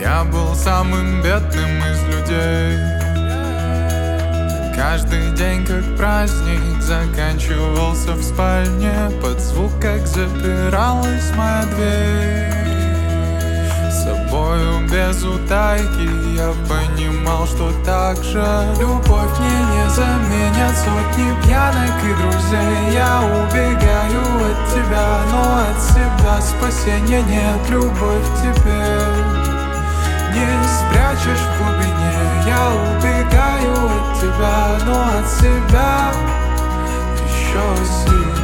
Я был самым бедным из людей. Каждый день как праздник заканчивался в спальне под звук, как запиралась моя дверь. С собою без утайки я понимал, что так же любовь мне не заменят сотни пьянок и друзей. Я убегаю от тебя, но от себя спасения нет. Любовь теперь не спрячешь в глубине. Я убегаю от тебя, но от себя еще сильней.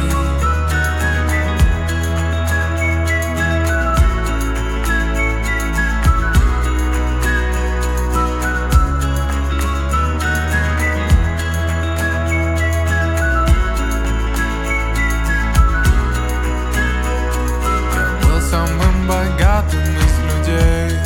Я был самым богатым из людей.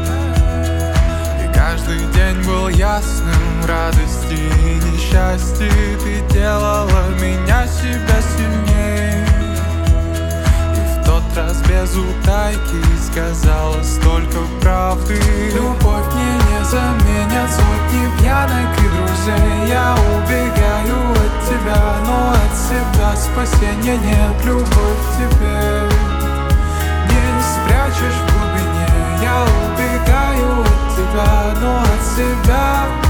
Каждый день был ясным в радости и несчастье. Ты делала меня себя сильней. И в тот раз без утайки сказала столько правды. Любовь мне не заменят сотни пьянок и друзей. Я убегаю от тебя, но от себя спасения нет. Любовь теперь не спрячешь в глубине. Я убегаю от тебя, но от себя